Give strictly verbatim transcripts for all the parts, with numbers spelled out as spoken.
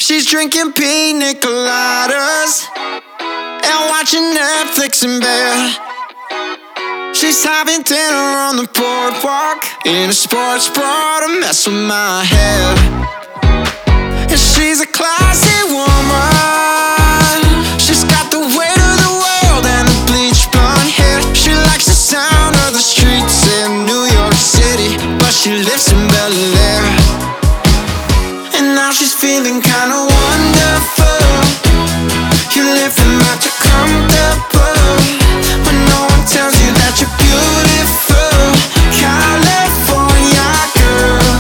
She's drinking pina coladas and watching Netflix in bed. She's having dinner on the boardwalk in a sports bra to mess with my head. And she's a classy woman. She's got the weight of the world and the bleached blonde hair. She likes the sound of the streets in New York City, but she lives in Bel Air. And now she's feeling kinda wonderful. You're living much too comfortable, but no one tells you that you're beautiful. California girl.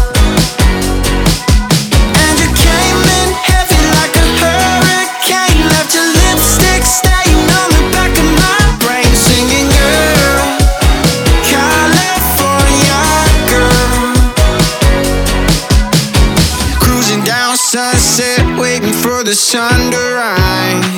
And you came in heavy like a hurricane. Left your lipstick stain on the back of my brain, singing girl, California girl. Cruising down Sunset, waiting for the sun to rise.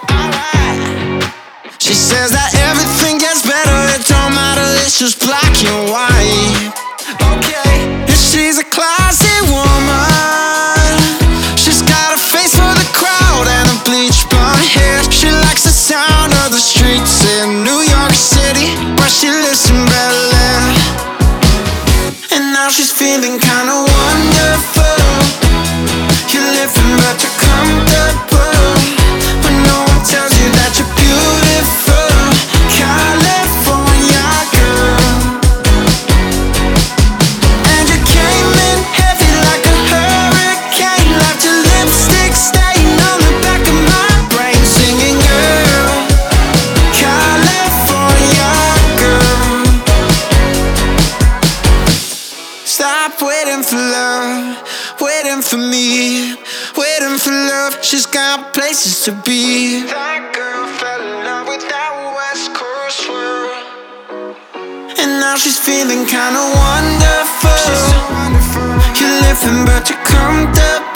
She says that everything gets better, it don't matter, it's just black and white. Okay. And she's a classy woman. She's got a face for the crowd and a bleached blonde hair. She likes the sound of the streets in New York City, but she lives in Bel Air. And now she's feeling kinda wonderful. You're living but you're comfortable, but no one tells you that you're beautiful. California girl. And you came in heavy like a hurricane. Left your lipstick stain on the back of my brain, singing girl, California girl. Stop waiting for love, waiting for me, waiting for love. She's got places to be. That girl fell in love with that West Coast world, and now she's feeling kinda wonderful. She's so wonderful. You're living but you're comfortable.